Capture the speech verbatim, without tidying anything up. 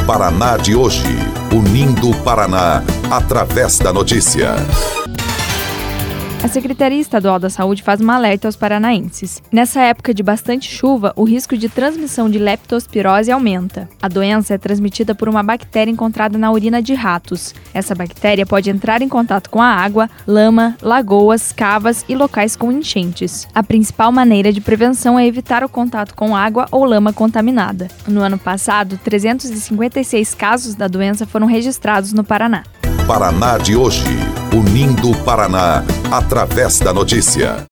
Paraná de hoje, unindo o Paraná através da notícia. A Secretaria Estadual da Saúde faz um alerta aos paranaenses. Nessa época de bastante chuva, o risco de transmissão de leptospirose aumenta. A doença é transmitida por uma bactéria encontrada na urina de ratos. Essa bactéria pode entrar em contato com a água, lama, lagoas, cavas e locais com enchentes. A principal maneira de prevenção é evitar o contato com água ou lama contaminada. No ano passado, trezentos e cinquenta e seis casos da doença foram registrados no Paraná. Paraná de hoje, unindo o Paraná através da notícia.